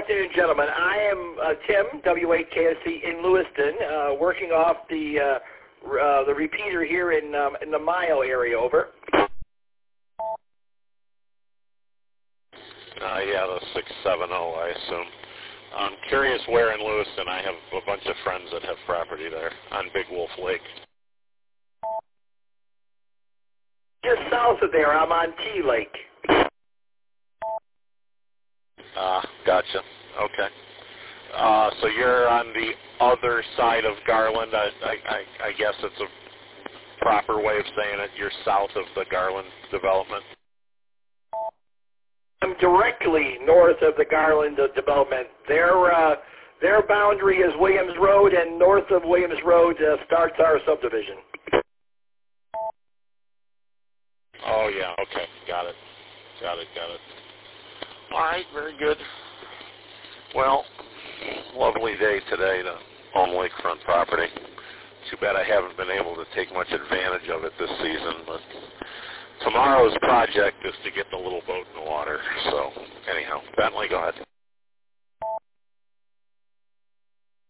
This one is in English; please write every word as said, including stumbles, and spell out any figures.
afternoon, gentlemen. I am uh, Tim, W A K S C in Lewiston, uh, working off the uh, uh, the repeater here in um, in the Mayo area. Over. Uh, yeah, the six seven zero, I assume. I'm curious where in Lewiston. I have a bunch of friends that have property there on Big Wolf Lake. Just south of there, I'm on T Lake. Ah, uh, gotcha. Okay. Uh, so you're on the other side of Garland. I, I, I, I guess it's a proper way of saying it. You're south of the Garland development. I'm directly north of the Garland uh, development. Their uh, their boundary is Williams Road, and north of Williams Road uh, starts our subdivision. Oh, yeah, okay, got it, got it, got it. All right, very good. Well, lovely day today to own lakefront property. Too bad I haven't been able to take much advantage of it this season, but tomorrow's project is to get the little boat in the water. So, anyhow, Bentley, go ahead.